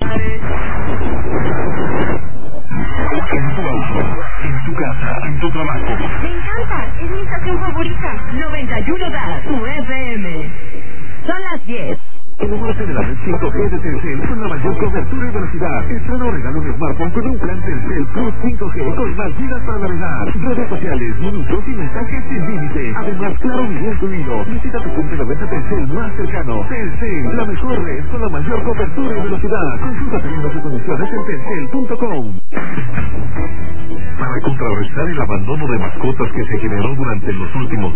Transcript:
En tu auto, en tu casa, en tu trabajo. Me encanta, es mi estación favorita. 91 DAS, tu FM. Son las 10. Enamórate de la red 5G de Telcel con la mayor cobertura y velocidad. Estrena o regala un smartphone con un plan Telcel Plus 5G con más gigas para navegar, redes sociales, minutos y mensajes sin límite. Además, claro video incluido. Visita tu punto de venta Telcel más cercano. Telcel, la mejor red con la mayor cobertura y velocidad. Consulta términos y condiciones en telcel.com. Para contrarrestar el abandono de mascotas que se generó durante los últimos